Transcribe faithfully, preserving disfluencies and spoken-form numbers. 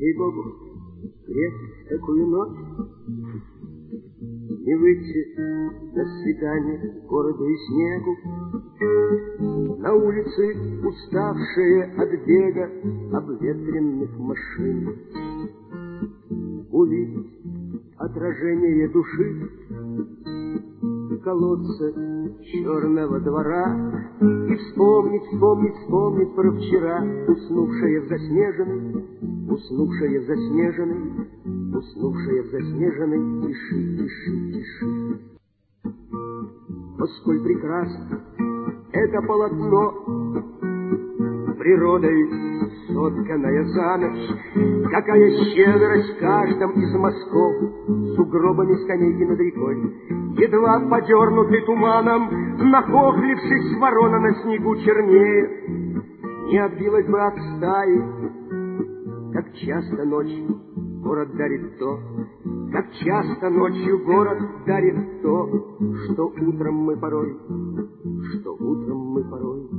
Ей-богу, грех в такую ночь не выйти на свидание к городу и снегу. На улице уставшие от бега обветренных машин. Увидеть отражение души в колодце черного двора и вспомнить, вспомнить, вспомнить про вчера, уснувшая в заснеженной, уснувшая в заснеженной, уснувшая в заснеженной тиши, тиши, тиши. Но сколь прекрасно это полотно, природой сотканная за ночь, какая щедрость в каждом из мазков, сугробами скамейки над рекой, едва подернутый туманом, нахохлившись ворона на снегу чернее, не отбилась бы от стаи, как часто ночью город дарит то, как часто ночью город дарит то, что утром мы порой, что утром мы порой